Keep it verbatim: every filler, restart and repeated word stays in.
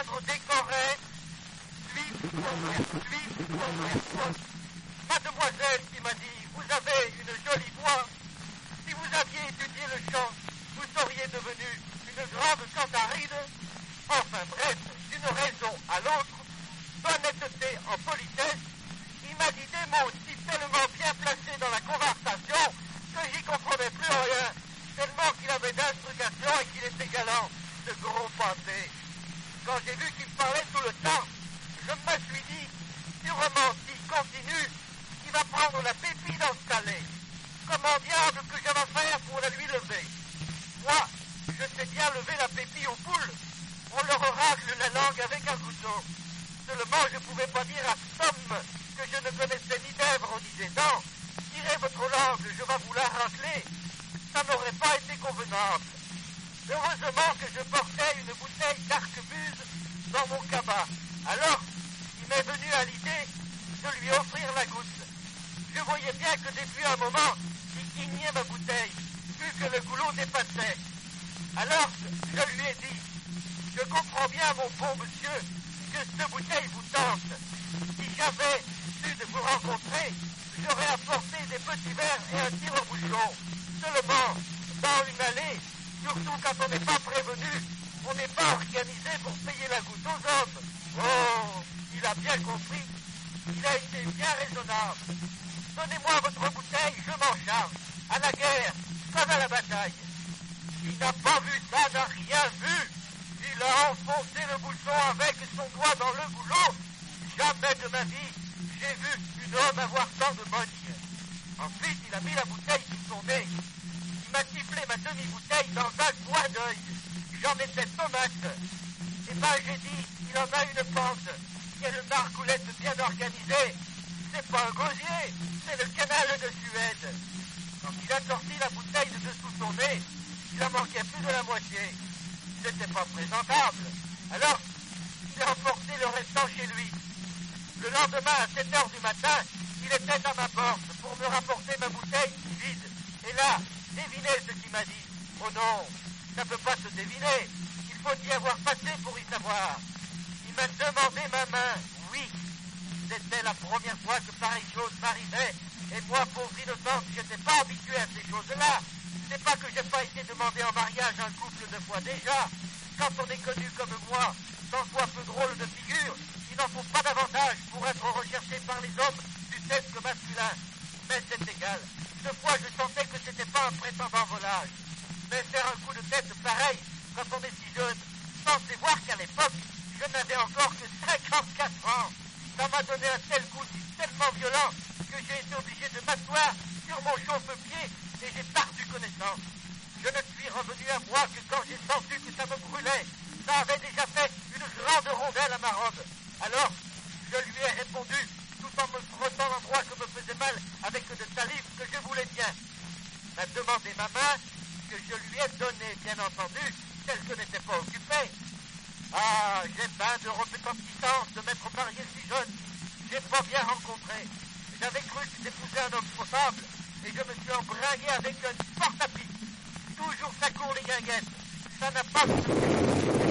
cadre décoré, suite, suite, suite. Mademoiselle qui m'a dit, vous avez une jolie voix. Si vous aviez étudié le chant, vous seriez devenu une grande cantaride. Enfin bref, d'une raison à l'autre, d'honnêteté en politesse, il m'a dit des mots si tellement bien placés dans la conversation que j'y comprenais plus rien, tellement qu'il avait d'instructions et qu'il était galant, ce gros pâté. Quand j'ai vu qu'il parlait tout le temps, je me suis dit, sûrement s'il continue, il va prendre la pépite installée. Comment diable que je vais faire pour la lui lever? Moi, je sais bien lever la pépille aux poules. On leur racle la langue avec un couteau. Seulement, je ne pouvais pas dire à Somme que je ne connaissais ni d'èvre ni des dents. Tirez votre langue, je vais vous la racler. Ça n'aurait pas été convenable. Heureusement que je portais une bouteille d'arquebuse dans mon cabas. Alors, il m'est venu à l'idée de lui offrir la goutte. Je voyais bien que depuis un moment, il guignait ma bouteille, vu que le goulot dépassait. Alors, je lui ai dit, je comprends bien, mon bon monsieur, que cette bouteille vous tente. Si j'avais su de vous rencontrer, j'aurais apporté des petits verres et un tire-bouchon. Seulement, dans une allée, surtout quand on n'est pas prévenu, on n'est pas organisé pour payer la goutte aux hommes. Oh, il a bien compris. Il a été bien raisonnable. Donnez-moi votre bouteille, je m'en charge. À la guerre, comme à la bataille. Il n'a pas vu ça, n'a rien vu. Il a enfoncé le bouchon avec son doigt dans le goulot. Jamais de ma vie, j'ai vu une homme avoir tant de mogne. Ensuite, il a mis la bouteille sur son nez. Il m'a sifflé ma demi-bouteille dans un coin d'œil. J'en étais tomate. Et ben, j'ai dit, il en a une pente. Quelle margoulette bien organisée. C'est pas un gosier, c'est le canal de Suède. Quand il a sorti la bouteille de dessous son nez, il en manquait plus de la moitié. C'était pas présentable. Alors, il a emporté le restant chez lui. Le lendemain, à sept heures du matin, il était à ma porte pour me rapporter ma bouteille vide. Et là, devinez ce qu'il m'a dit. Oh non, ça peut pas se deviner. Il faut y avoir passé pour y savoir. Il m'a demandé ma main. Oui, c'était la première fois que pareille chose m'arrivait. Et moi, pauvre innocente, je n'étais pas habitué à ces choses-là. C'est pas que j'ai pas été demandé en mariage un couple de fois déjà. Quand on est connu comme moi, sans soit peu drôle de figure, il n'en faut pas davantage pour être recherché par les hommes du sexe masculin. Mais c'est égal. Deux fois, je sentais que c'était pas un prétendant volage. Mais faire un coup de tête pareil, quand on est si jeune, pensez voir qu'à l'époque, je n'avais encore que cinquante-quatre ans. Ça m'a donné un tel coup tellement violent que j'ai été obligé de m'asseoir sur mon chauffe-pied et j'ai perdu connaissance. Je ne suis revenu à moi que quand j'ai senti que ça me brûlait. Ça avait déjà fait une grande rondelle à ma robe. Alors, je lui ai répondu, tout en me frottant l'endroit que me faisait mal avec de salive que je voulais bien. Il m'a demandé ma main, que je lui ai donnée, bien entendu, celle que n'était pas occupée. Ah, j'ai bien de repentance de m'être marié si jeune. J'ai pas bien rencontré. J'avais cru que j'épousais un homme potable et je me suis embringué avec une porte à pique. Toujours ça court les guinguettes. Ça n'a pas de